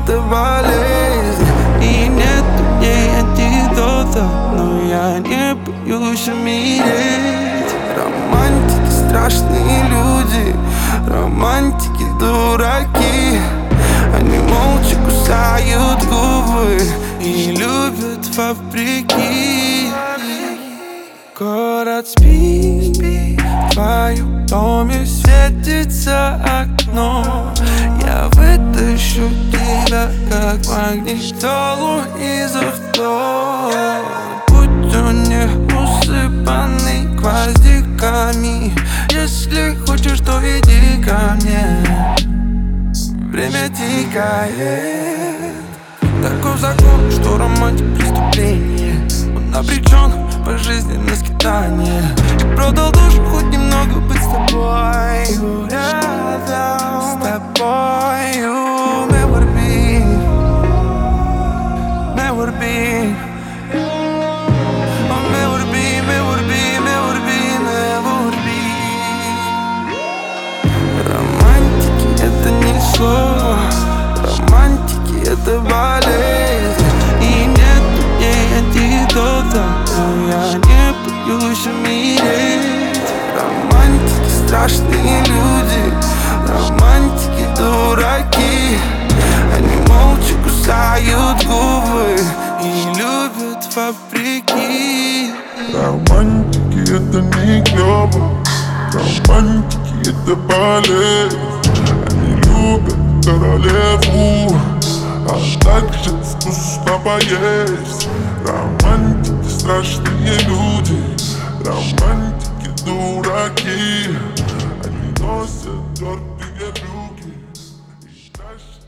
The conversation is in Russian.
это болезнь, и нет ей антидота, но я не боюсь умереть. Романтики страшные люди, романтики дураки. Они молча кусают губы и любят вопреки. Город спит, в твоем доме светится окно. Я вытащу тебя, как магнитолу из авто. Будь он не усыпанный гвоздиками, если хочешь, то иди ко мне. Время тикает. Такой закон, что романтик преступление. Он обречен по жизни на скитание. И продал душу хоть немного быть с тобою рядом. С тобою. Never be, never be. Oh, never be, never be, never be, never be. Романтики это не слово, романтики это болезнь, и нет ей антидота, но я не боюсь умереть. Романтики страшные люди, романтики дураки. Они молча кусают губы и любят вопреки. Романтики это не клёво, романтики это болезнь. Они любят королеву, а также вкусно поесть. Романтики страшные люди, романтики дураки. Они носят тёртые брюки и тащат